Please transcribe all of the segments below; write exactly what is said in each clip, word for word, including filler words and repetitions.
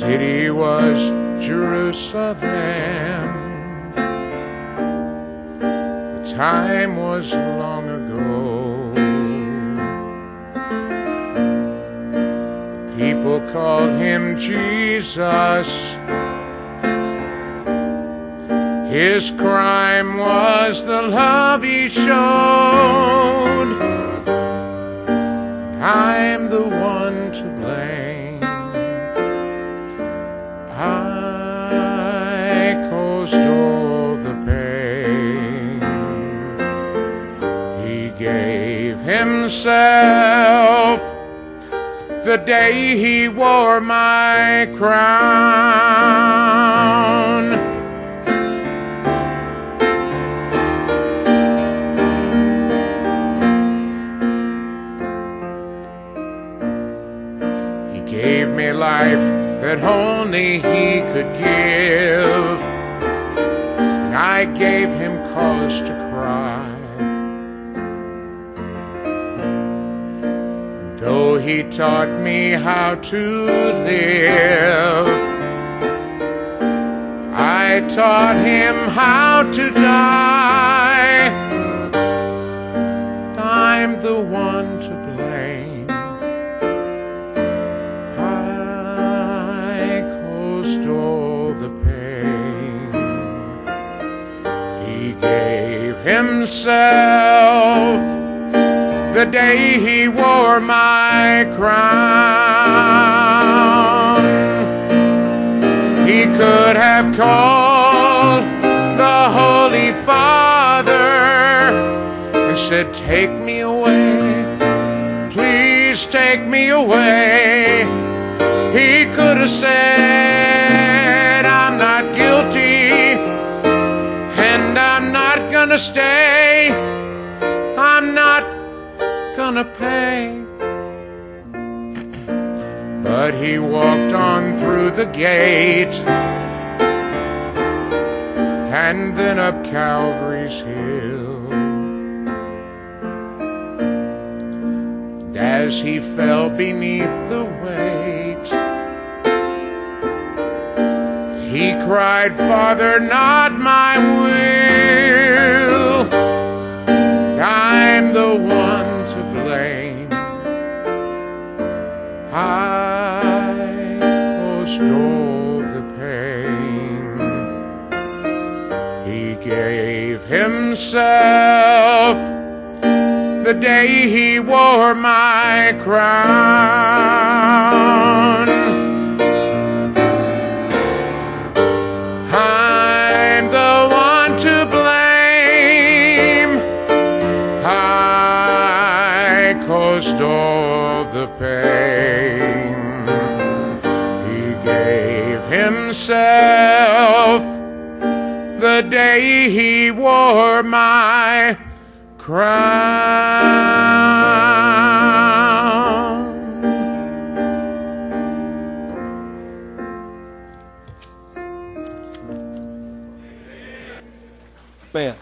city was Jerusalem. The time was long ago. People called him Jesus. His crime was the love he showed. I'm the one to blame. I caused all the pain. He gave himself the day he wore my crown. Gave me life that only he could give, and I gave him cause to cry. Though he taught me how to live, I taught him how to die. I'm the one to blame. All the pain. He gave himself the day he wore my crown. He could have called the Holy Father and said, take me away, please take me away. He could have said, I'm not guilty, and I'm not gonna stay. I'm not gonna pay. But he walked on through the gate, and then up Calvary's hill. And as he fell beneath the weight, he cried, Father, not my will. I'm the one to blame. I caused all the pain. He gave himself the day he wore my crown. I'm the one to blame. I caused all the pain. He gave himself the day he wore my crown. Man.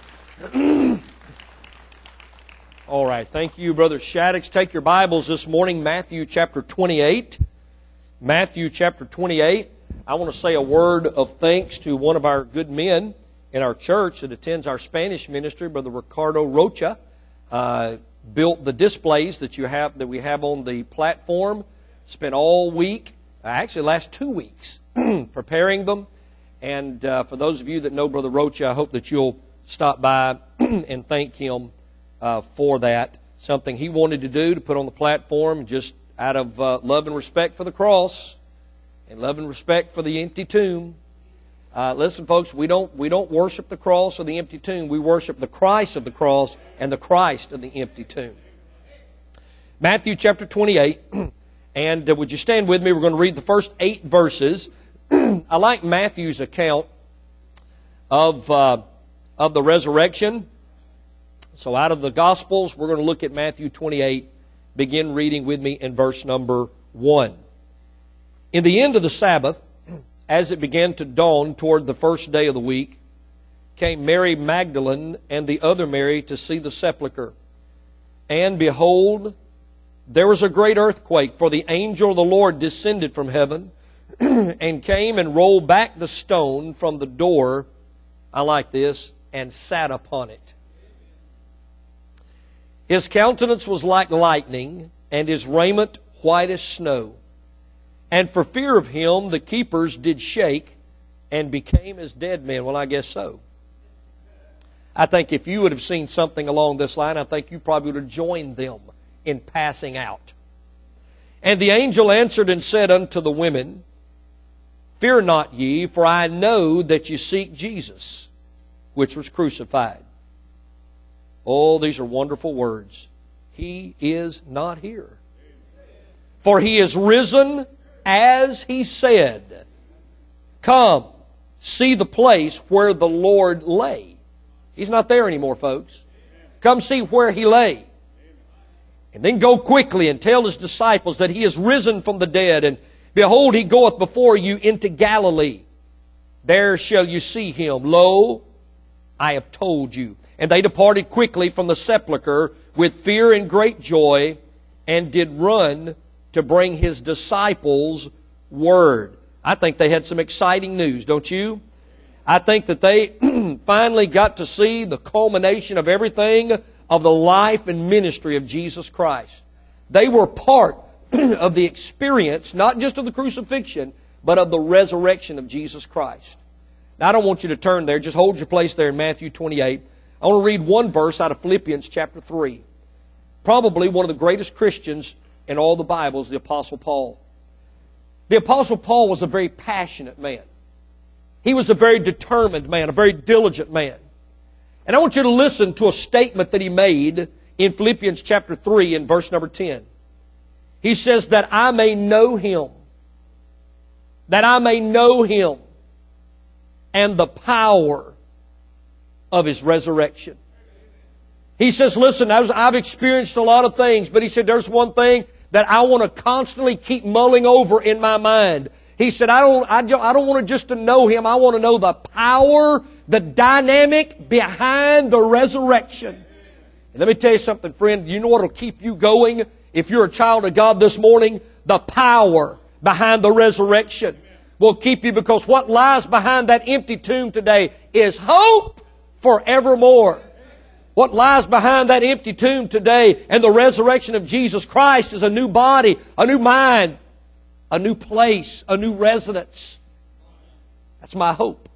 All right. Thank you, Brother Shaddix. Take your Bibles this morning, Matthew chapter twenty-eight. Matthew chapter twenty-eight. I want to say a word of thanks to one of our good men in our church that attends our Spanish ministry, Brother Ricardo Rocha. Uh, built the displays that you have that we have on the platform. Spent all week, actually last two weeks, preparing them. And uh, for those of you that know Brother Rocha, I hope that you'll stop by and thank him uh, for that. Something he wanted to do to put on the platform just out of uh, love and respect for the cross and love and respect for the empty tomb. Uh, listen, folks, we don't we don't worship the cross or the empty tomb. We worship the Christ of the cross and the Christ of the empty tomb. Matthew chapter twenty-eight. And uh, would you stand with me? We're going to read the first eight verses. I like Matthew's account of uh, of the resurrection. So out of the Gospels, we're going to look at Matthew twenty-eight. Begin reading with me in verse number one. In the end of the Sabbath, as it began to dawn toward the first day of the week, came Mary Magdalene and the other Mary to see the sepulchre. And behold, there was a great earthquake, for the angel of the Lord descended from heaven and came and rolled back the stone from the door, I like this, and sat upon it. His countenance was like lightning, and his raiment white as snow. And for fear of him the keepers did shake, and became as dead men. Well, I guess so. I think if you would have seen something along this line, I think you probably would have joined them in passing out. And the angel answered and said unto the women, Fear not ye, for I know that ye seek Jesus, which was crucified. Oh, these are wonderful words. He is not here. For he is risen as he said. Come, see the place where the Lord lay. He's not there anymore, folks. Come see where he lay. And then go quickly and tell his disciples that he is risen from the dead. And behold, he goeth before you into Galilee. There shall you see him. Lo, I have told you. And they departed quickly from the sepulchre with fear and great joy, and did run to bring his disciples word. I think they had some exciting news, don't you? I think that they finally got to see the culmination of everything of the life and ministry of Jesus Christ. They were part of the experience, not just of the crucifixion, but of the resurrection of Jesus Christ. Now, I don't want you to turn there. Just hold your place there in Matthew twenty-eight. I want to read one verse out of Philippians chapter three. Probably one of the greatest Christians in all the Bible is the Apostle Paul. The Apostle Paul was a very passionate man. He was a very determined man, a very diligent man. And I want you to listen to a statement that he made in Philippians chapter three in verse number ten. He says, that I may know Him. That I may know Him and the power of His resurrection. He says, listen, I've experienced a lot of things, but he said, there's one thing that I want to constantly keep mulling over in my mind. He said, I don't, I don't, I don't want to just to know Him. I want to know the power, the dynamic behind the resurrection. And let me tell you something, friend. You know what will keep you going if you're a child of God this morning? The power behind the resurrection will keep you, because what lies behind that empty tomb today is hope forevermore. What lies behind that empty tomb today and the resurrection of Jesus Christ is a new body, a new mind, a new place, a new residence. That's my hope.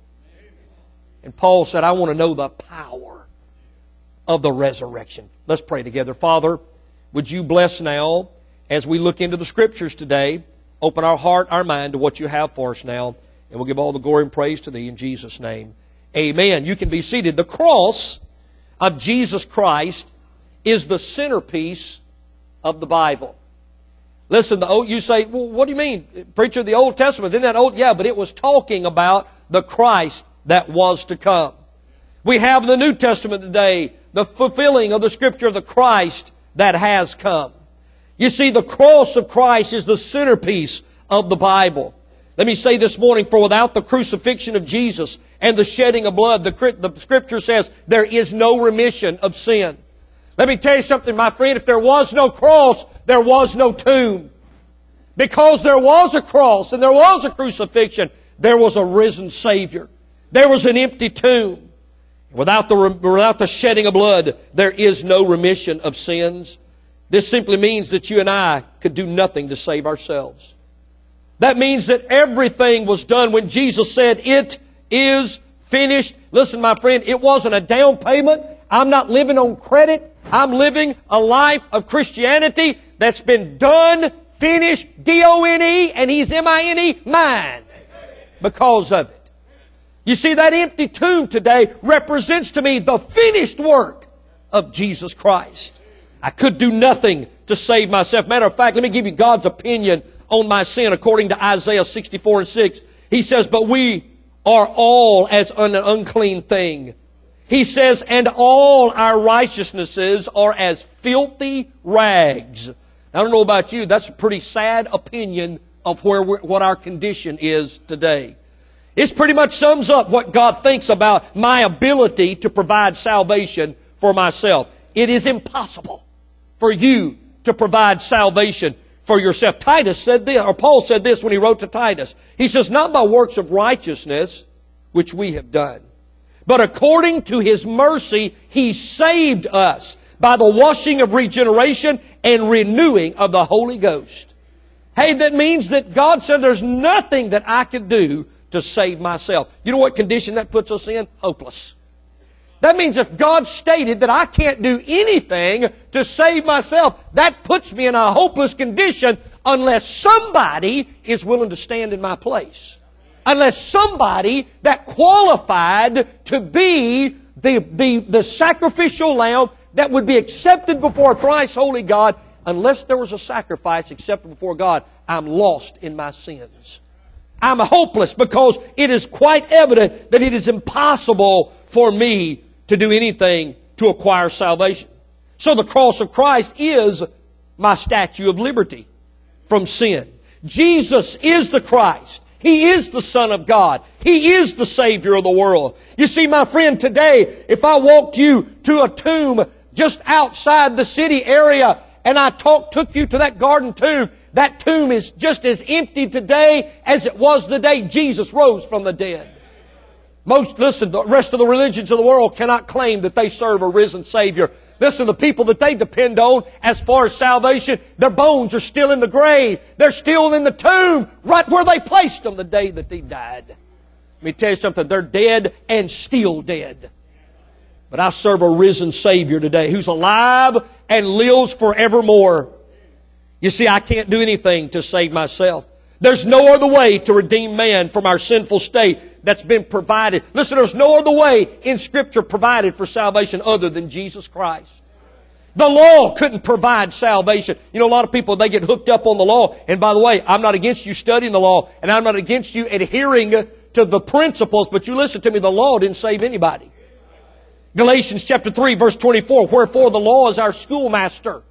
And Paul said, I want to know the power of the resurrection. Let's pray together. Father, would you bless now as we look into the Scriptures today. Open our heart, our mind to what you have for us now. And we'll give all the glory and praise to Thee in Jesus' name. Amen. You can be seated. The cross of Jesus Christ is the centerpiece of the Bible. Listen, the old, you say, well, what do you mean? Preacher of the Old Testament, isn't that old? Yeah, but it was talking about the Christ that was to come. We have in the New Testament today the fulfilling of the Scripture of the Christ that has come. You see, the cross of Christ is the centerpiece of the Bible. Let me say this morning, for without the crucifixion of Jesus and the shedding of blood, the, the Scripture says there is no remission of sin. Let me tell you something, my friend. If there was no cross, there was no tomb. Because there was a cross and there was a crucifixion, there was a risen Savior. There was an empty tomb. Without the, without the shedding of blood, there is no remission of sins. This simply means that you and I could do nothing to save ourselves. That means that everything was done when Jesus said, it is finished. Listen, my friend, it wasn't a down payment. I'm not living on credit. I'm living a life of Christianity that's been done, finished, D O N E, and He's M I N E, mine, because of it. You see, that empty tomb today represents to me the finished work of Jesus Christ. I could do nothing to save myself. Matter of fact, let me give you God's opinion on my sin according to Isaiah sixty-four and six. He says, but we are all as an unclean thing. He says, and all our righteousnesses are as filthy rags. I don't know about you, that's a pretty sad opinion of where we're, what our condition is today. It pretty much sums up what God thinks about my ability to provide salvation for myself. It is impossible for you to provide salvation for yourself. Titus said this, or Paul said this when he wrote to Titus. He says, not by works of righteousness, which we have done, but according to His mercy, He saved us by the washing of regeneration and renewing of the Holy Ghost. Hey, that means that God said there's nothing that I could do to save myself. You know what condition that puts us in? Hopeless. That means if God stated that I can't do anything to save myself, that puts me in a hopeless condition unless somebody is willing to stand in my place. Unless somebody that qualified to be the, the, the sacrificial lamb that would be accepted before a thrice holy God, unless there was a sacrifice accepted before God, I'm lost in my sins. I'm hopeless because it is quite evident that it is impossible for me to do anything to acquire salvation. So the cross of Christ is my statue of liberty from sin. Jesus is the Christ. He is the Son of God. He is the Savior of the world. You see, my friend, today, if I walked you to a tomb just outside the city area and I talked, took you to that garden tomb, that tomb is just as empty today as it was the day Jesus rose from the dead. Most, listen, the rest of the religions of the world cannot claim that they serve a risen Savior. Listen, the people that they depend on as far as salvation, their bones are still in the grave. They're still in the tomb, right where they placed them the day that they died. Let me tell you something, they're dead and still dead. But I serve a risen Savior today who's alive and lives forevermore. You see, I can't do anything to save myself. There's no other way to redeem man from our sinful state that's been provided. Listen, there's no other way in Scripture provided for salvation other than Jesus Christ. The law couldn't provide salvation. You know, a lot of people, they get hooked up on the law. And by the way, I'm not against you studying the law, and I'm not against you adhering to the principles, but you listen to me, the law didn't save anybody. Galatians chapter three, verse twenty-four, wherefore the law is our schoolmaster.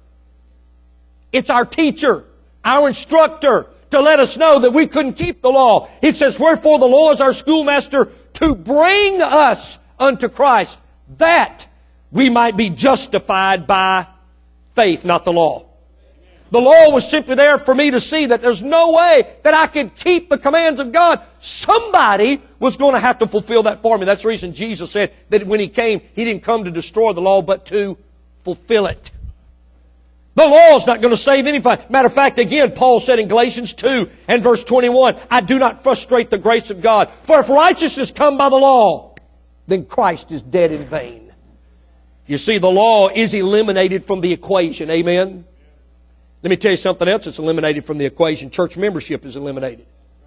It's our teacher, our instructor, to let us know that we couldn't keep the law. It says, wherefore the law is our schoolmaster to bring us unto Christ, that we might be justified by faith, not the law. The law was simply there for me to see that there's no way that I could keep the commands of God. Somebody was going to have to fulfill that for me. That's the reason Jesus said that when He came, He didn't come to destroy the law, but to fulfill it. The law is not going to save anybody. Matter of fact, again, Paul said in Galatians two and verse twenty-one, I do not frustrate the grace of God. For if righteousness come by the law, then Christ is dead in vain. You see, the law is eliminated from the equation. Amen? Let me tell you something else that's eliminated from the equation. Church membership is eliminated.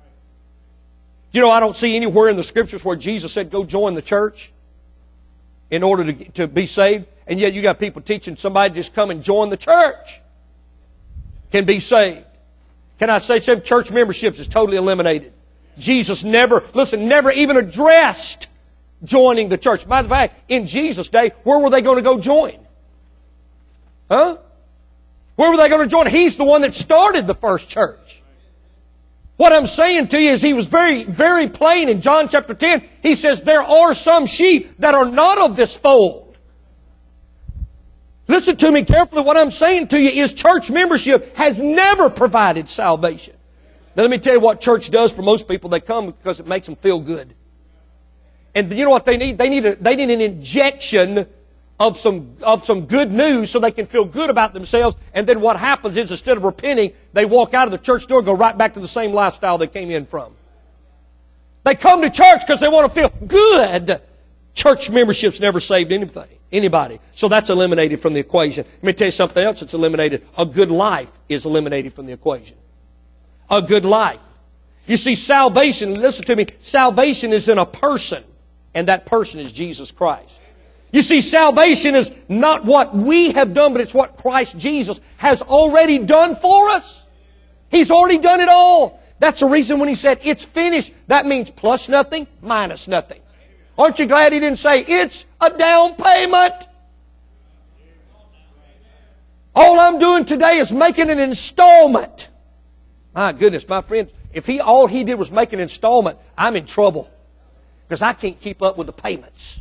You know, I don't see anywhere in the Scriptures where Jesus said, go join the church in order to, to be saved. And yet you got people teaching somebody just come and join the church can be saved. Can I say something? Church memberships is totally eliminated. Jesus never, listen, never even addressed joining the church. By the way, in Jesus' day, where were they going to go join? Huh? Where were they going to join? He's the one that started the first church. What I'm saying to you is He was very, very plain in John chapter ten. He says, there are some sheep that are not of this fold. Listen to me carefully. What I'm saying to you is church membership has never provided salvation. Now let me tell you what church does for most people. They come because it makes them feel good. And you know what they need? They need a, they need an injection of some, of some good news so they can feel good about themselves. And then what happens is instead of repenting, they walk out of the church door and go right back to the same lifestyle they came in from. They come to church because they want to feel good. Church membership's never saved anything, anybody. So that's eliminated from the equation. Let me tell you something else that's eliminated. A good life is eliminated from the equation. A good life. You see, salvation, listen to me, salvation is in a person, and that person is Jesus Christ. You see, salvation is not what we have done, but it's what Christ Jesus has already done for us. He's already done it all. That's the reason when He said, it's finished, that means plus nothing, minus nothing. Aren't you glad He didn't say, it's a down payment? All I'm doing today is making an installment. My goodness, my friends, if he all he did was make an installment, I'm in trouble. Because I can't keep up with the payments.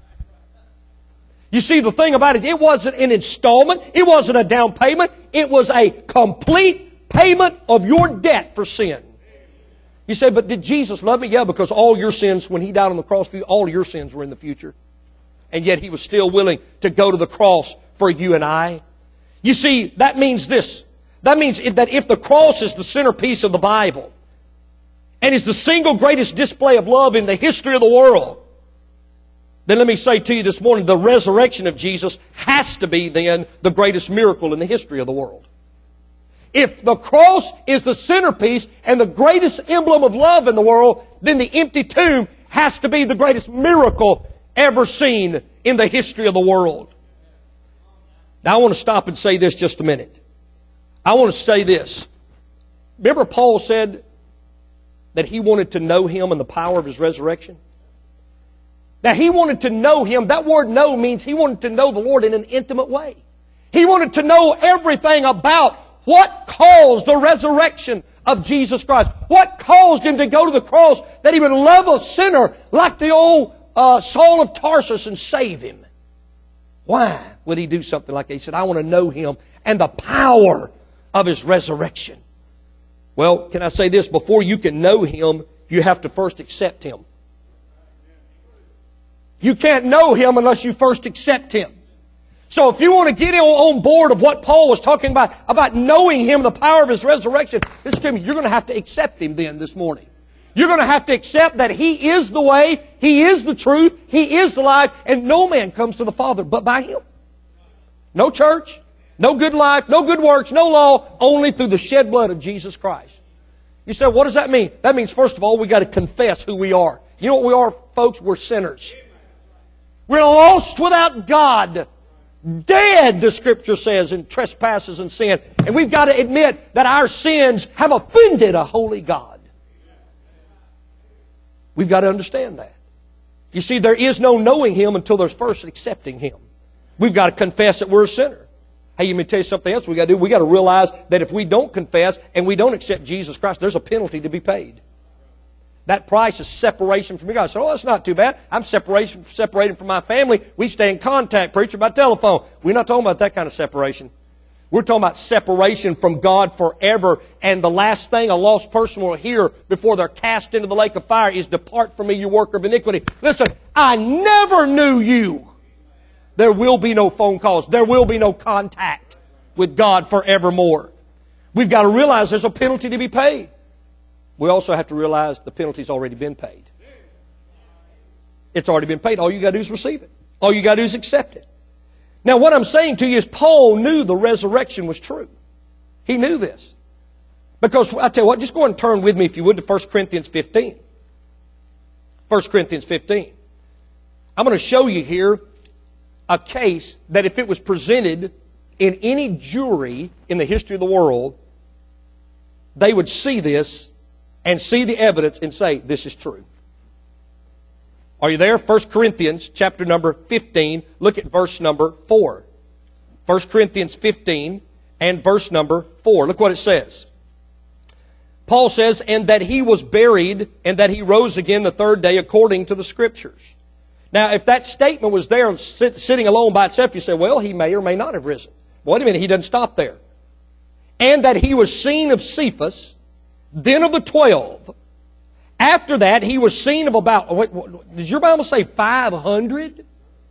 You see, the thing about it, it wasn't an installment. It wasn't a down payment. It was a complete payment of your debt for sin. You say, but did Jesus love me? Yeah, because all your sins, when He died on the cross for you, all your sins were in the future. And yet He was still willing to go to the cross for you and I. You see, that means this. That means that if the cross is the centerpiece of the Bible and is the single greatest display of love in the history of the world, then let me say to you this morning, the resurrection of Jesus has to be then the greatest miracle in the history of the world. If the cross is the centerpiece and the greatest emblem of love in the world, then the empty tomb has to be the greatest miracle ever seen in the history of the world. Now I want to stop and say this just a minute. I want to say this. Remember Paul said that he wanted to know Him and the power of His resurrection? That he wanted to know Him. That word know means he wanted to know the Lord in an intimate way. He wanted to know everything about what caused the resurrection of Jesus Christ. What caused Him to go to the cross, that He would love a sinner like the old uh, Saul of Tarsus and save him. Why would He do something like that? He said, I want to know Him and the power of His resurrection. Well, can I say this? Before you can know Him, you have to first accept Him. You can't know Him unless you first accept Him. So if you want to get on board of what Paul was talking about, about knowing Him, the power of His resurrection, listen to me, you're going to have to accept Him then this morning. You're going to have to accept that He is the way, He is the truth, He is the life, and no man comes to the Father but by Him. No church, no good life, no good works, no law, only through the shed blood of Jesus Christ. You say, what does that mean? That means, first of all, we've got to confess who we are. You know what we are, folks? We're sinners. We're lost without God. Dead, the Scripture says, in trespasses and sin. And we've got to admit that our sins have offended a holy God. We've got to understand that. You see, there is no knowing Him until there's first accepting Him. We've got to confess that we're a sinner. Hey, let me tell you something else we got to do. We've got to realize that if we don't confess and we don't accept Jesus Christ, there's a penalty to be paid. That price is separation from God. So, oh, that's not too bad. I'm separation, separated from my family. We stay in contact, preacher, by telephone. We're not talking about that kind of separation. We're talking about separation from God forever. And the last thing a lost person will hear before they're cast into the lake of fire is, depart from me, you worker of iniquity. Listen, I never knew you. There will be no phone calls. There will be no contact with God forevermore. We've got to realize there's a penalty to be paid. We also have to realize the penalty's already been paid. It's already been paid. All you got to do is receive it. All you got to do is accept it. Now, what I'm saying to you is Paul knew the resurrection was true. He knew this. Because, I tell you what, just go and turn with me, if you would, to First Corinthians fifteen. First Corinthians fifteen. I'm going to show you here a case that if it was presented in any jury in the history of the world, they would see this and see the evidence and say, this is true. Are you there? First Corinthians chapter number fifteen. Look at verse number four. First Corinthians fifteen and verse number four. Look what it says. Paul says, and that He was buried and that He rose again the third day according to the Scriptures. Now, if that statement was there sit, sitting alone by itself, you say, well, He may or may not have risen. Wait a minute, He doesn't stop there. And that He was seen of Cephas, then of the twelve. After that, He was seen of about, wait, does your Bible say five hundred?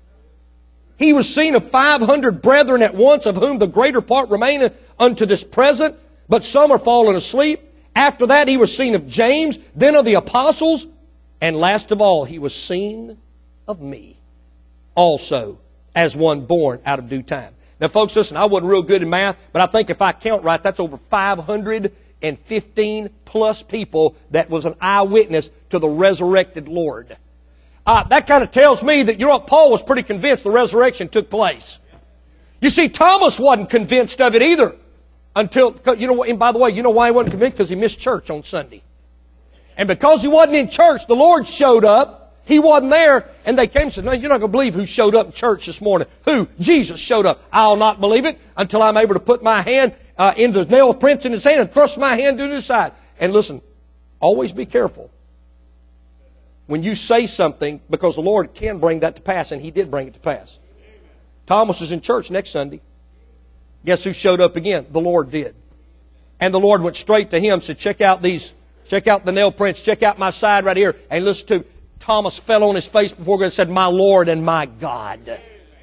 He was seen of five hundred brethren at once, of whom the greater part remaineth unto this present, but some are fallen asleep. After that, He was seen of James, then of the apostles, and last of all, He was seen of me also, as one born out of due time. Now, folks, listen, I wasn't real good in math, but I think if I count right, that's over five hundred fifteen plus people that was an eyewitness to the resurrected Lord. Uh, that kind of tells me that, you know what, Paul was pretty convinced the resurrection took place. You see, Thomas wasn't convinced of it either. Until, you know, and by the way, you know why he wasn't convinced? Because he missed church on Sunday. And because he wasn't in church, the Lord showed up. He wasn't there. And they came and said, no, you're not going to believe who showed up in church this morning. Who? Jesus showed up. I'll not believe it until I'm able to put my hand uh, in the nail prints in his hand and thrust my hand to his side. And listen, always be careful when you say something, because the Lord can bring that to pass, and He did bring it to pass. Thomas is in church next Sunday. Guess who showed up again? The Lord did. And the Lord went straight to him, said, check out these, check out the nail prints, check out my side right here. And listen to, Thomas fell on his face before God and said, my Lord and my God.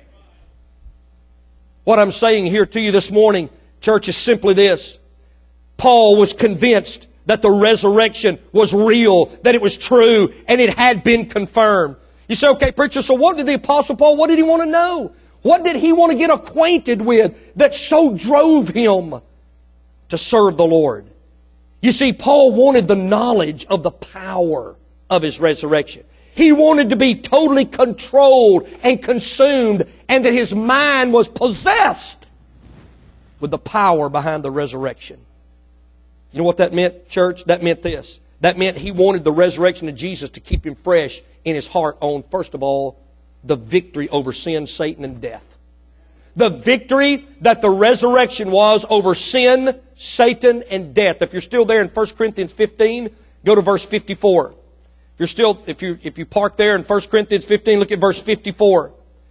What I'm saying here to you this morning, church, is simply this. Paul was convinced that the resurrection was real, that it was true, and it had been confirmed. You say, okay, preacher, so what did the Apostle Paul, what did he want to know? What did he want to get acquainted with that so drove him to serve the Lord? You see, Paul wanted the knowledge of the power of His resurrection. He wanted to be totally controlled and consumed, and that his mind was possessed with the power behind the resurrection. You know what that meant, church? That meant this. That meant he wanted the resurrection of Jesus to keep him fresh in his heart on, first of all, the victory over sin, Satan, and death. The victory that the resurrection was over sin, Satan, and death. If you're still there in First Corinthians fifteen, go to verse fifty-four. If you're still, if you, if you park there in First Corinthians fifteen, look at verse fifty-four.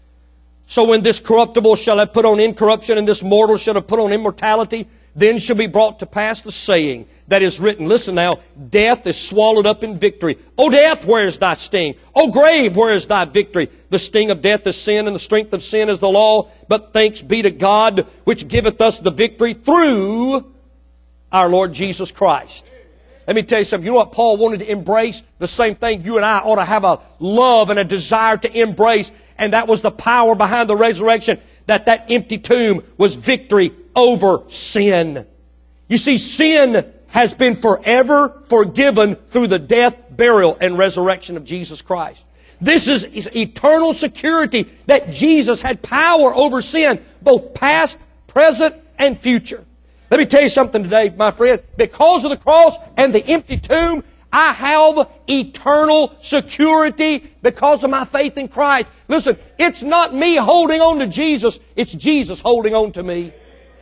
So when this corruptible shall have put on incorruption, and this mortal shall have put on immortality, then shall be brought to pass the saying that is written. Listen now, death is swallowed up in victory. O death, where is thy sting? O grave, where is thy victory? The sting of death is sin, and the strength of sin is the law. But thanks be to God, which giveth us the victory through our Lord Jesus Christ. Let me tell you something. You know what Paul wanted to embrace? The same thing you and I ought to have a love and a desire to embrace. And that was the power behind the resurrection. That that empty tomb was victory over sin. You see, sin has been forever forgiven through the death, burial, and resurrection of Jesus Christ. This is eternal security that Jesus had power over sin, both past, present, and future. Let me tell you something today, my friend. Because of the cross and the empty tomb, I have eternal security because of my faith in Christ. Listen, it's not me holding on to Jesus, it's Jesus holding on to me.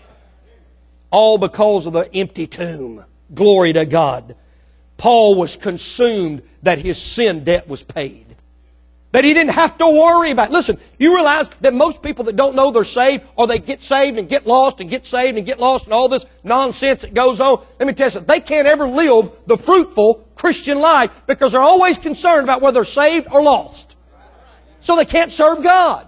All because of the empty tomb. Glory to God. Paul was consumed that his sin debt was paid. That he didn't have to worry about it. Listen, you realize that most people that don't know they're saved, or they get saved and get lost and get saved and get lost and all this nonsense that goes on, let me tell you something, they can't ever live the fruitful Christian life because they're always concerned about whether they're saved or lost. So they can't serve God.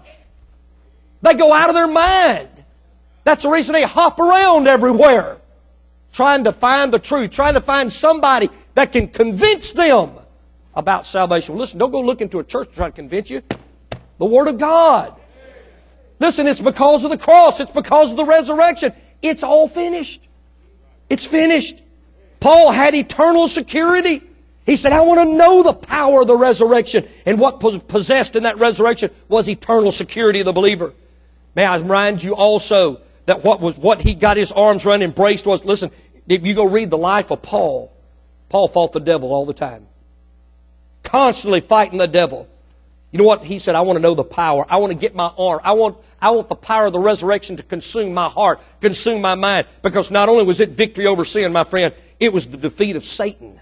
They go out of their mind. That's the reason they hop around everywhere, trying to find the truth, trying to find somebody that can convince them about salvation. Well, listen, don't go look into a church to try to convince you. The Word of God. Listen, it's because of the cross. It's because of the resurrection. It's all finished. It's finished. Paul had eternal security. He said, I want to know the power of the resurrection. And what was possessed in that resurrection was eternal security of the believer. May I remind you also that what was what he got his arms around and embraced was, listen, if you go read the life of Paul, Paul fought the devil all the time. Constantly fighting the devil. You know what? He said, I want to know the power. I want to get my arm. I want, I want the power of the resurrection to consume my heart, consume my mind. Because not only was it victory over sin, my friend, it was the defeat of Satan.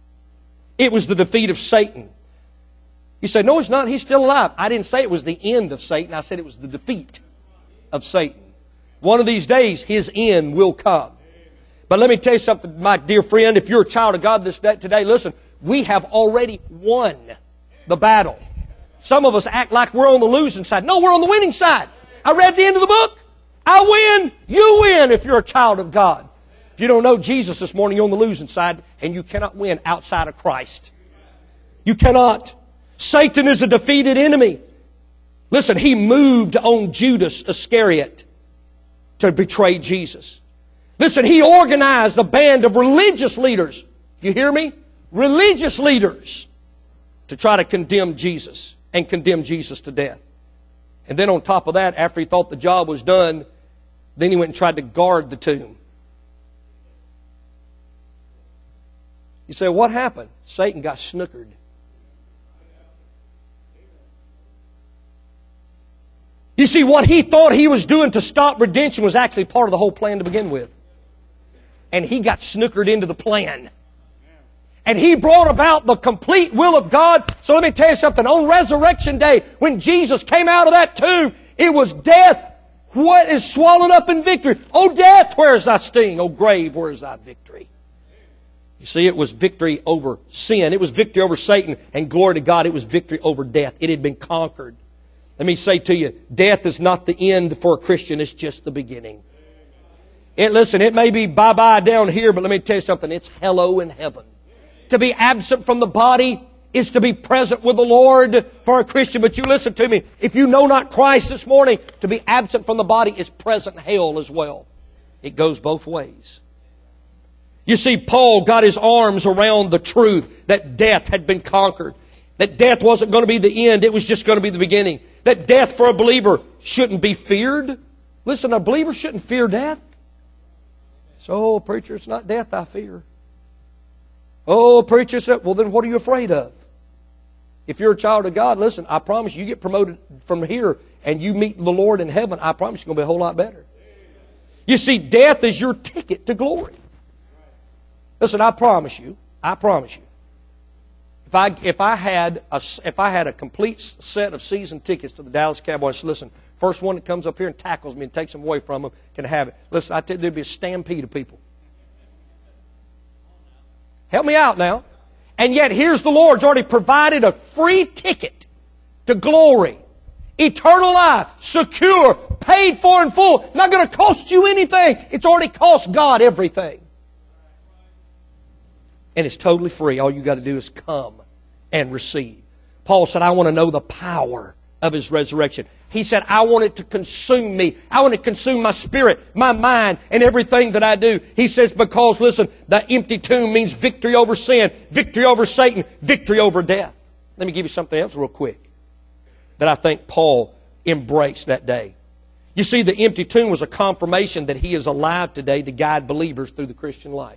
It was the defeat of Satan. You say, no, it's not. He's still alive. I didn't say it was the end of Satan. I said it was the defeat of Satan. One of these days, his end will come. But let me tell you something, my dear friend. If you're a child of God this day, today, listen, we have already won the battle. Some of us act like we're on the losing side. No, we're on the winning side. I read the end of the book. I win. You win if you're a child of God. If you don't know Jesus this morning, you're on the losing side, and you cannot win outside of Christ. You cannot. Satan is a defeated enemy. Listen, he moved on Judas Iscariot to betray Jesus. Listen, he organized a band of religious leaders. You hear me? Religious leaders to try to condemn Jesus and condemn Jesus to death. And then on top of that, after he thought the job was done, then he went and tried to guard the tomb. You say, what happened? Satan got snookered. You see, what he thought he was doing to stop redemption was actually part of the whole plan to begin with. And he got snookered into the plan. And he brought about the complete will of God. So let me tell you something. On Resurrection Day, when Jesus came out of that tomb, it was death. What is swallowed up in victory? O death, where is thy sting? O grave, where is thy victory? You see, it was victory over sin. It was victory over Satan. And glory to God, it was victory over death. It had been conquered. Let me say to you, death is not the end for a Christian. It's just the beginning. It, listen, it may be bye-bye down here, but let me tell you something. It's hello in heaven. To be absent from the body is to be present with the Lord for a Christian. But you listen to me. If you know not Christ this morning, to be absent from the body is present hell as well. It goes both ways. You see, Paul got his arms around the truth that death had been conquered. That death wasn't going to be the end. It was just going to be the beginning. That death for a believer shouldn't be feared. Listen, a believer shouldn't fear death. So, preacher, it's not death I fear. Oh, preacher, well then what are you afraid of? If you're a child of God, listen, I promise you, you get promoted from here and you meet the Lord in heaven, I promise you're going to be a whole lot better. You see, death is your ticket to glory. Listen, I promise you, I promise you, if I if I had a if I had a complete set of season tickets to the Dallas Cowboys, listen, first one that comes up here and tackles me and takes them away from them can have it. Listen, I tell you, there'd be a stampede of people. Help me out now. And yet here's the Lord's already provided a free ticket to glory. Eternal life, secure, paid for in full. Not going to cost you anything. It's already cost God everything. And it's totally free. All you got to do is come and receive. Paul said, I want to know the power of His resurrection. He said, I want it to consume me. I want it to consume my spirit, my mind, and everything that I do. He says, because, listen, the empty tomb means victory over sin, victory over Satan, victory over death. Let me give you something else real quick that I think Paul embraced that day. You see, the empty tomb was a confirmation that he is alive today to guide believers through the Christian life.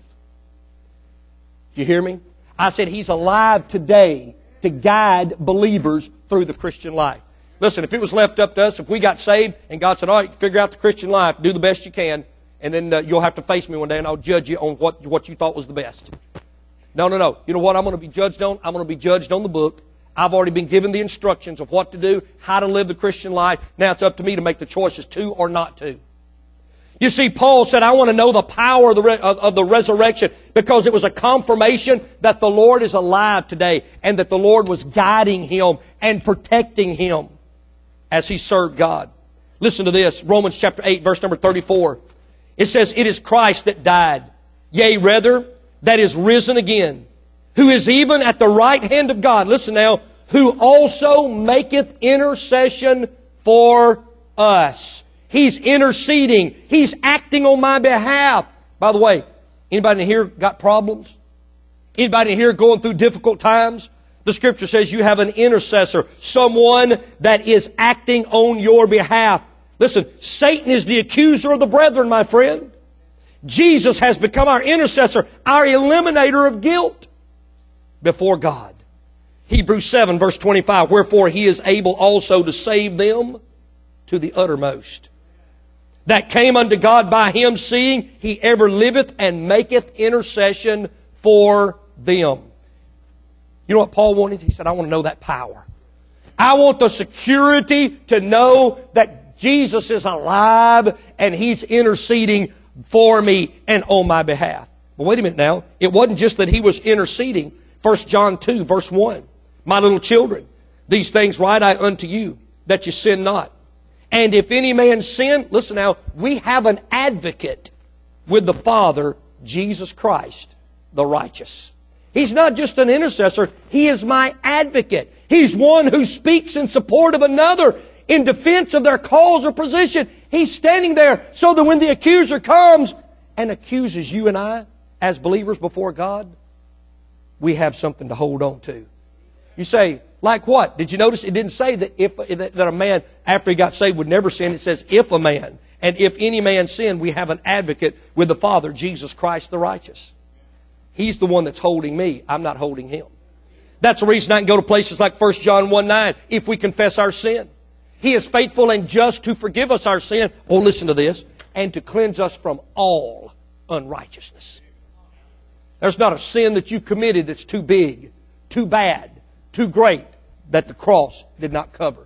You hear me? I said he's alive today to guide believers through the Christian life. Listen, if it was left up to us, if we got saved and God said, all right, figure out the Christian life, do the best you can, and then uh, you'll have to face me one day and I'll judge you on what, what you thought was the best. No, no, no. You know what I'm going to be judged on? I'm going to be judged on the book. I've already been given the instructions of what to do, how to live the Christian life. Now it's up to me to make the choices to or not to. You see, Paul said, I want to know the power of the, re- of, of the resurrection because it was a confirmation that the Lord is alive today and that the Lord was guiding him and protecting him as he served God. Listen to this, Romans chapter eight, verse number thirty-four. It says, it is Christ that died, yea, rather, that is risen again, who is even at the right hand of God. Listen now, who also maketh intercession for us. He's interceding. He's acting on my behalf. By the way, anybody in here got problems? Anybody in here going through difficult times? The Scripture says you have an intercessor, someone that is acting on your behalf. Listen, Satan is the accuser of the brethren, my friend. Jesus has become our intercessor, our eliminator of guilt before God. Hebrews seven, verse twenty-five, wherefore He is able also to save them to the uttermost, that came unto God by Him, seeing He ever liveth and maketh intercession for them. You know what Paul wanted? He said, I want to know that power. I want the security to know that Jesus is alive and He's interceding for me and on my behalf. But wait a minute now. It wasn't just that He was interceding. First John two, verse one. My little children, these things write I unto you, that you sin not. And if any man sin, listen now, we have an advocate with the Father, Jesus Christ, the righteous. He's not just an intercessor, He is my advocate. He's one who speaks in support of another in defense of their cause or position. He's standing there so that when the accuser comes and accuses you and I as believers before God, we have something to hold on to. You say, like what? Did you notice it didn't say that if that a man after he got saved would never sin? It says if a man. And if any man sin, we have an advocate with the Father, Jesus Christ the righteous. He's the one that's holding me. I'm not holding Him. That's the reason I can go to places like First John one nine if we confess our sin. He is faithful and just to forgive us our sin. Oh, listen to this. And to cleanse us from all unrighteousness. There's not a sin that you've committed that's too big, too bad, too great that the cross did not cover.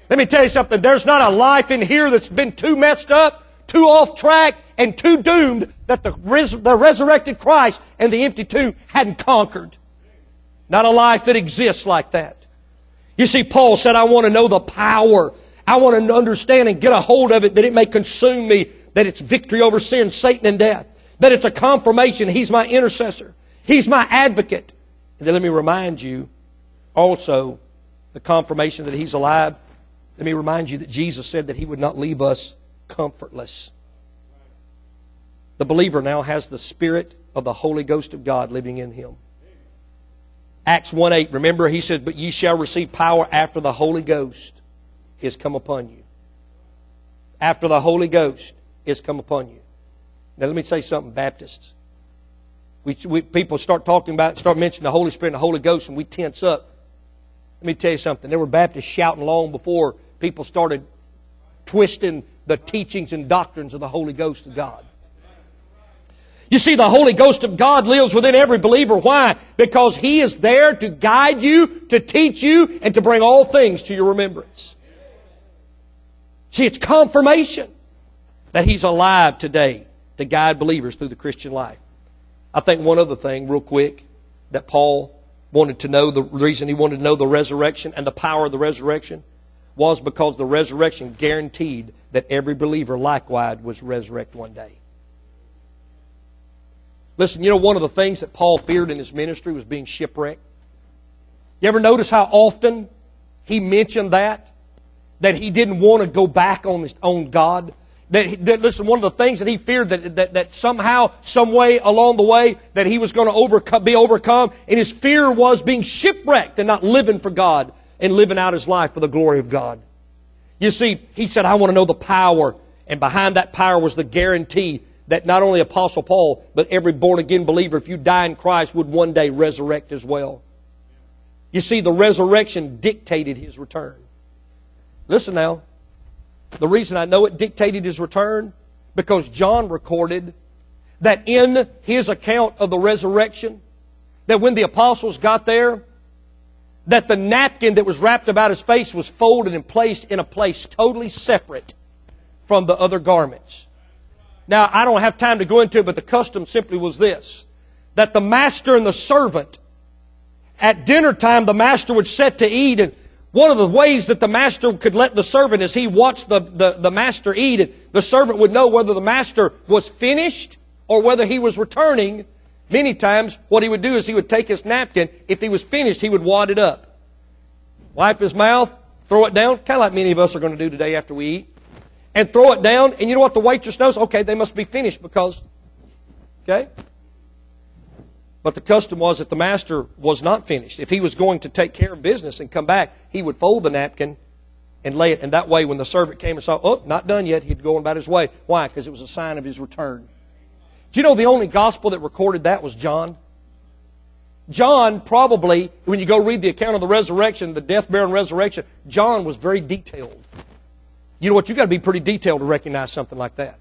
Let me tell you something. There's not a life in here that's been too messed up, too off track, and too doomed that the, res- the resurrected Christ and the empty tomb hadn't conquered. Not a life that exists like that. You see, Paul said, I want to know the power. I want to understand and get a hold of it that it may consume me, that it's victory over sin, Satan, and death. That it's a confirmation. He's my intercessor. He's my advocate. And then let me remind you also the confirmation that He's alive. Let me remind you that Jesus said that He would not leave us comfortless. The believer now has the Spirit of the Holy Ghost of God living in him. Acts one eight, remember He said, but ye shall receive power after the Holy Ghost is come upon you. After the Holy Ghost is come upon you. Now let me say something, Baptists. We, we, people start talking about, start mentioning the Holy Spirit and the Holy Ghost, and we tense up. Let me tell you something. There were Baptists shouting long before people started twisting the teachings and doctrines of the Holy Ghost of God. You see, the Holy Ghost of God lives within every believer. Why? Because He is there to guide you, to teach you, and to bring all things to your remembrance. See, it's confirmation that He's alive today to guide believers through the Christian life. I think one other thing, real quick, that Paul wanted to know, the reason he wanted to know the resurrection and the power of the resurrection was because the resurrection guaranteed that every believer likewise was resurrected one day. Listen, you know, one of the things that Paul feared in his ministry was being shipwrecked. You ever notice how often he mentioned that? That he didn't want to go back on, his, on God? That, he, that, listen, one of the things that he feared that, that, that somehow, some way along the way, that he was going to overcome, be overcome, and his fear was being shipwrecked and not living for God and living out his life for the glory of God. You see, he said, I want to know the power, and behind that power was the guarantee that not only Apostle Paul, but every born-again believer, if you die in Christ, would one day resurrect as well. You see, the resurrection dictated His return. Listen now. The reason I know it dictated His return, because John recorded that in his account of the resurrection, that when the apostles got there, that the napkin that was wrapped about His face was folded and placed in a place totally separate from the other garments. Now, I don't have time to go into it, but the custom simply was this, that the master and the servant, at dinner time, the master would sit to eat, and one of the ways that the master could let the servant, as he watched the, the, the master eat, and the servant would know whether the master was finished or whether he was returning. Many times, what he would do is he would take his napkin. If he was finished, he would wad it up, wipe his mouth, throw it down, kind of like many of us are going to do today after we eat, and throw it down. And you know what the waitress knows? Okay, they must be finished because, okay? But the custom was that the master was not finished. If he was going to take care of business and come back, he would fold the napkin and lay it. And that way, when the servant came and saw, oh, not done yet, he'd go on about his way. Why? Because it was a sign of his return. Do you know the only gospel that recorded that was John? John probably, when you go read the account of the resurrection, the death, burial, and resurrection, John was very detailed. You know what? You've got to be pretty detailed to recognize something like that.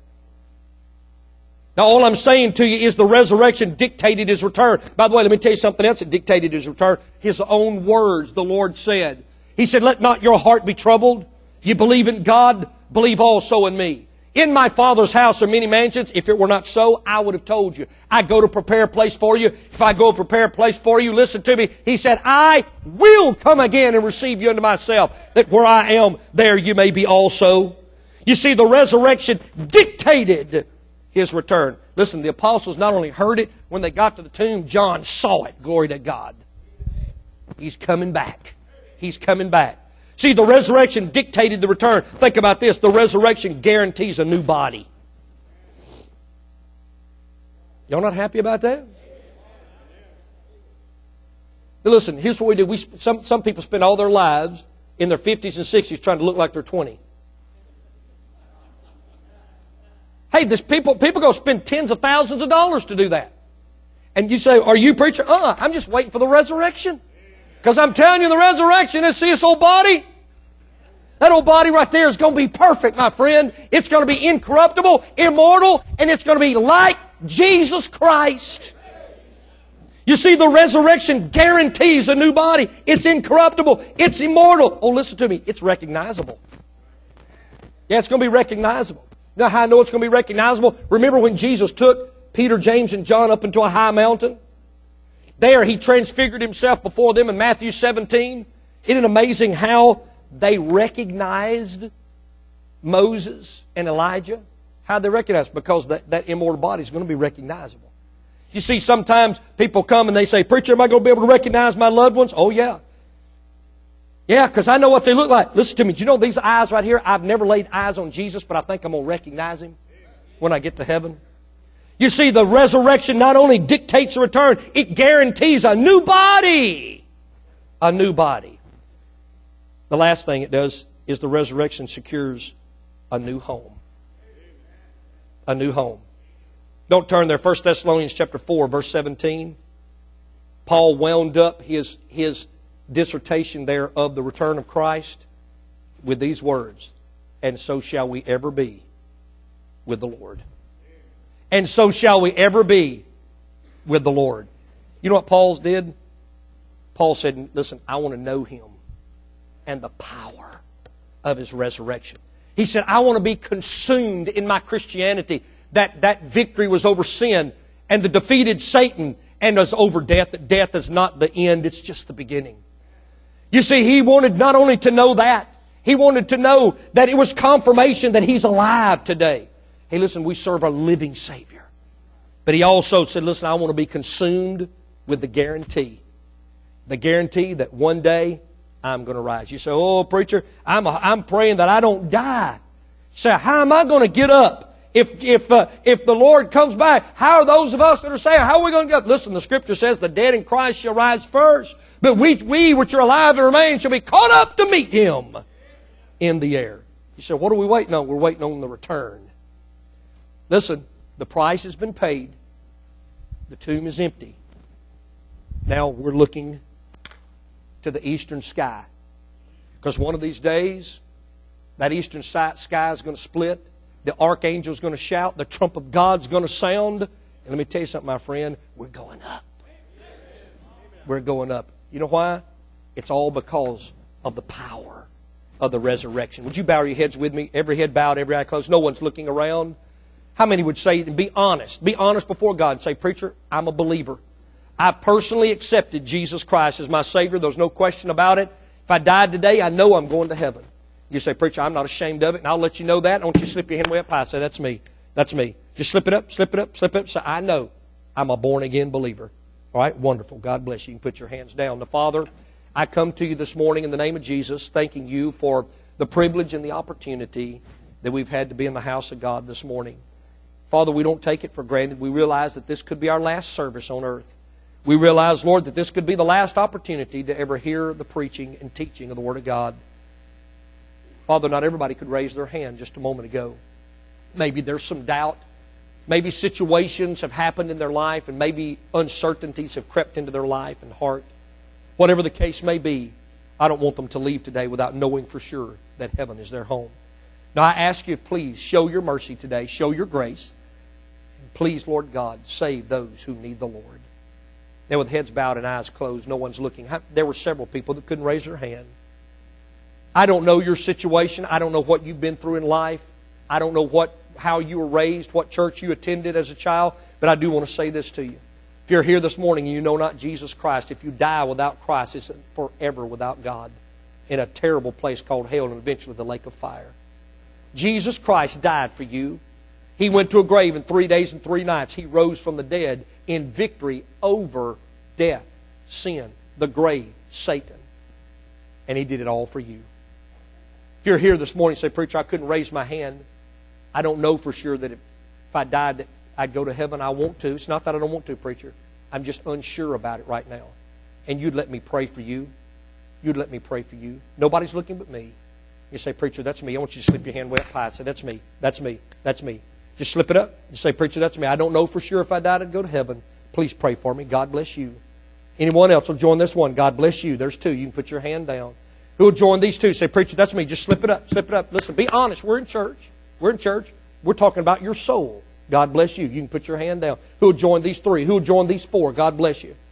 Now, all I'm saying to you is the resurrection dictated His return. By the way, let me tell you something else that dictated His return. His own words, the Lord said. He said, let not your heart be troubled. You believe in God, believe also in me. In my Father's house are many mansions. If it were not so, I would have told you. I go to prepare a place for you. If I go prepare a place for you, listen to me. He said, I will come again and receive you unto myself, that where I am, there you may be also. You see, the resurrection dictated His return. Listen, the apostles not only heard it, when they got to the tomb, John saw it. Glory to God. He's coming back. He's coming back. See, the resurrection dictated the return. Think about this. The resurrection guarantees a new body. Y'all not happy about that? Now listen, here's what we do. We, some, some people spend all their lives in their fifties and sixties trying to look like they're twenty. Hey, this people, people go spend tens of thousands of dollars to do that. And you say, are you preacher? Uh-uh, I'm just waiting for the resurrection. Because I'm telling you, the resurrection is, see this old body? That old body right there is going to be perfect, my friend. It's going to be incorruptible, immortal, and it's going to be like Jesus Christ. You see, the resurrection guarantees a new body. It's incorruptible. It's immortal. Oh, listen to me. It's recognizable. Yeah, it's going to be recognizable. You know how I know it's going to be recognizable? Remember when Jesus took Peter, James, and John up into a high mountain? There He transfigured Himself before them in Matthew seventeen. Isn't it amazing how they recognized Moses and Elijah? How they recognized? Because that, that immortal body is going to be recognizable. You see, sometimes people come and they say, "Preacher, am I going to be able to recognize my loved ones?" Oh, yeah. Yeah, because I know what they look like. Listen to me. Do you know these eyes right here? I've never laid eyes on Jesus, but I think I'm going to recognize Him when I get to heaven. You see, the resurrection not only dictates a return, it guarantees a new body. A new body. The last thing it does is the resurrection secures a new home. A new home. Don't turn there. First Thessalonians chapter four, verse seventeen. Paul wound up his, his dissertation there of the return of Christ with these words, "And so shall we ever be with the Lord." And so shall we ever be with the Lord. You know what Paul did? Paul said, listen, I want to know Him and the power of His resurrection. He said, I want to be consumed in my Christianity. That, that victory was over sin and the defeated Satan and was over death. That death is not the end, it's just the beginning. You see, he wanted not only to know that, he wanted to know that it was confirmation that He's alive today. Hey, listen, we serve a living Savior. But he also said, listen, I want to be consumed with the guarantee. The guarantee that one day I'm going to rise. You say, oh, preacher, I'm, a, I'm praying that I don't die. You say, how am I going to get up? If if uh, if the Lord comes back, how are those of us that are saying, how are we going to get up? Listen, the Scripture says the dead in Christ shall rise first. But we, we which are alive and remain shall be caught up to meet Him in the air. You say, what are we waiting on? We're waiting on the return. Listen, the price has been paid. The tomb is empty. Now we're looking to the eastern sky. Because one of these days, that eastern sky is going to split. The archangel is going to shout. The trump of God's going to sound. And let me tell you something, my friend. We're going up. We're going up. You know why? It's all because of the power of the resurrection. Would you bow your heads with me? Every head bowed, every eye closed. No one's looking around. How many would say, and be honest, be honest before God and say, preacher, I'm a believer. I've personally accepted Jesus Christ as my Savior. There's no question about it. If I died today, I know I'm going to heaven. You say, preacher, I'm not ashamed of it, and I'll let you know that. I want you to slip your hand way up high. Say, that's me. That's me. Just slip it up, slip it up, slip it up. Say, I know I'm a born-again believer. All right? Wonderful. God bless you. You can put your hands down. Now, Father, I come to you this morning in the name of Jesus, thanking you for the privilege and the opportunity that we've had to be in the house of God this morning. Father, we don't take it for granted. We realize that this could be our last service on earth. We realize, Lord, that this could be the last opportunity to ever hear the preaching and teaching of the Word of God. Father, not everybody could raise their hand just a moment ago. Maybe there's some doubt. Maybe situations have happened in their life and maybe uncertainties have crept into their life and heart. Whatever the case may be, I don't want them to leave today without knowing for sure that heaven is their home. Now I ask you, please show your mercy today. Show your grace. And please, Lord God, save those who need the Lord. Now with heads bowed and eyes closed, no one's looking. There were several people that couldn't raise their hand. I don't know your situation. I don't know what you've been through in life. I don't know what how you were raised, what church you attended as a child. But I do want to say this to you. If you're here this morning and you know not Jesus Christ, if you die without Christ, it's forever without God in a terrible place called hell and eventually the lake of fire. Jesus Christ died for you. He went to a grave in three days and three nights. He rose from the dead in victory over death, sin, the grave, Satan. And He did it all for you. If you're here this morning and say, preacher, I couldn't raise my hand. I don't know for sure that if, if I died that I'd go to heaven. I want to. It's not that I don't want to, preacher. I'm just unsure about it right now. And you'd let me pray for you. You'd let me pray for you. Nobody's looking but me. You say, preacher, that's me. I want you to slip your hand way up high. Say, that's me. That's me. That's me. Just slip it up. Just say, preacher, that's me. I don't know for sure if I died I'd go to heaven. Please pray for me. God bless you. Anyone else will join this one? God bless you. There's two. You can put your hand down. Who will join these two? Say, preacher, that's me. Just slip it up. Slip it up. Listen, be honest. We're in church. We're in church. We're talking about your soul. God bless you. You can put your hand down. Who will join these three? Who will join these four? God bless you.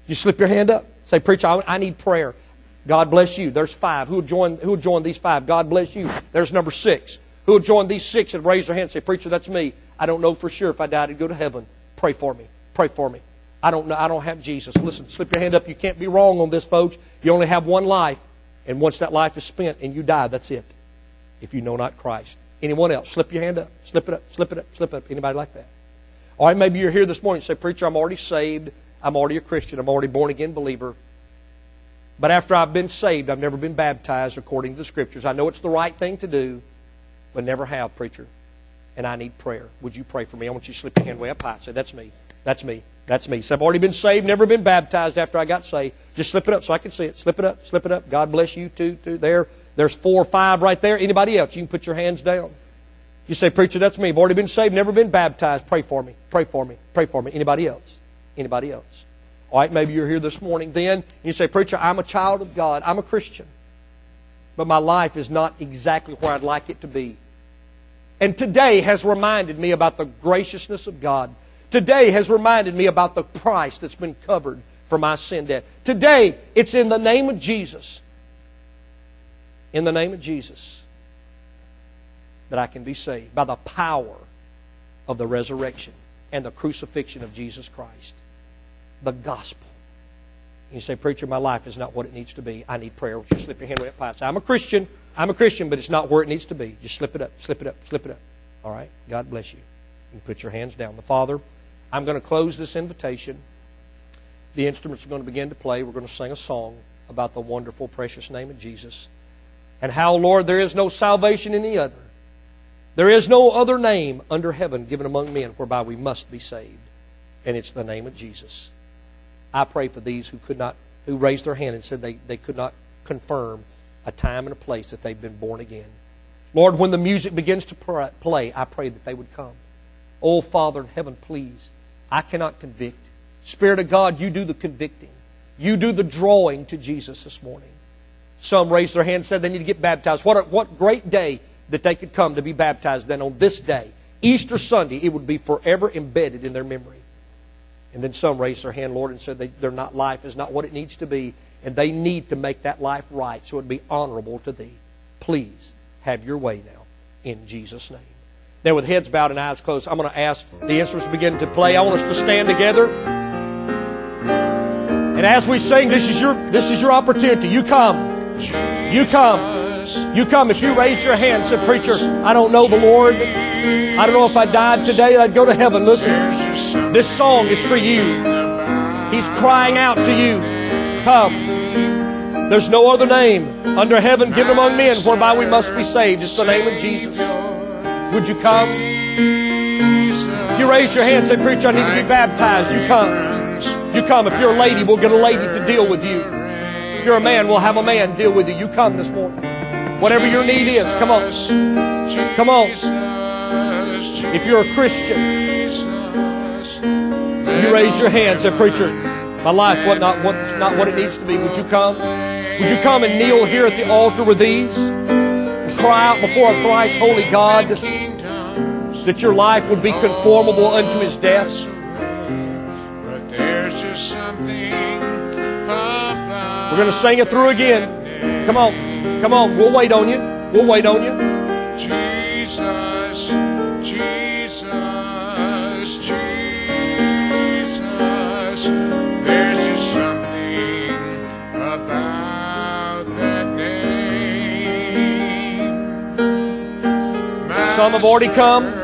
You slip your hand up. Say, preacher, I, I need prayer. God bless you. There's five. Who will join, who will join these five? God bless you. There's number six. Who will join these six and raise their hand and say, preacher, that's me. I don't know for sure if I died to go to heaven. Pray for me. Pray for me. I don't know. I don't have Jesus. Listen, slip your hand up. You can't be wrong on this, folks. You only have one life. And once that life is spent and you die, that's it. If you know not Christ. Anyone else? Slip your hand up. Slip it up. Slip it up. Slip it up. Anybody like that? All right, maybe you're here this morning and say, preacher, I'm already saved. I'm already a Christian. I'm already born again believer. But after I've been saved, I've never been baptized according to the Scriptures. I know it's the right thing to do, but never have, preacher. And I need prayer. Would you pray for me? I want you to slip your hand way up high. Say, that's me. That's me. That's me. So I've already been saved, never been baptized after I got saved. Just slip it up so I can see it. Slip it up. Slip it up. God bless you, two, two. There. There's four or five right there. Anybody else? You can put your hands down. You say, preacher, that's me. I've already been saved, never been baptized. Pray for me. Pray for me. Pray for me. Anybody else? Anybody else? All right, maybe you're here this morning then. And you say, preacher, I'm a child of God. I'm a Christian. But my life is not exactly where I'd like it to be. And today has reminded me about the graciousness of God. Today has reminded me about the price that's been covered for my sin debt. Today, it's in the name of Jesus. In the name of Jesus. That I can be saved. By the power of the resurrection and the crucifixion of Jesus Christ. The gospel. You say, preacher, my life is not what it needs to be. I need prayer. Would you slip your hand way up high? Say, I'm a Christian. I'm a Christian, but it's not where it needs to be. Just slip it up, slip it up, slip it up. All right? God bless you. You can put your hands down. The Father, I'm going to close this invitation. The instruments are going to begin to play. We're going to sing a song about the wonderful, precious name of Jesus. And how, Lord, there is no salvation in any other. There is no other name under heaven given among men whereby we must be saved. And it's the name of Jesus. I pray for these who could not, who raised their hand and said they, they could not confirm a time and a place that they've been born again. Lord, when the music begins to play, I pray that they would come. Oh, Father in heaven, please, I cannot convict. Spirit of God, you do the convicting. You do the drawing to Jesus this morning. Some raised their hand and said they need to get baptized. What, a, what great day that they could come to be baptized. Then on this day, Easter Sunday, it would be forever embedded in their memory. And then some raised their hand, Lord, and said they, their not life is not what it needs to be, and they need to make that life right so it would be honorable to Thee. Please have Your way now, in Jesus' name. Now, with heads bowed and eyes closed, I'm going to ask the instruments to begin to play. I want us to stand together. And as we sing, this is your this is your opportunity. You come. You come. You come. If you raise your hand and say, preacher, I don't know the Lord. I don't know if I died today, I'd go to heaven. Listen, this song is for you. He's crying out to you. Come. There's no other name under heaven given among men whereby we must be saved. It's the name of Jesus. Would you come? If you raise your hand and say, preacher, I need to be baptized, you come. You come. If you're a lady, we'll get a lady to deal with you. If you're a man, we'll have a man deal with you. You come this morning. Whatever your need is, come on. Come on. If you're a Christian, you raise your hand and say, preacher, my life is not what, not what it needs to be. Would you come? Would you come and kneel here at the altar with these? And cry out before a thrice holy God that your life would be conformable unto His death? But there's just something about We're going to sing it through again. Come on. Come on. We'll wait on you. We'll wait on you. Jesus, Jesus, Jesus. There's just something about that name. Some have already come.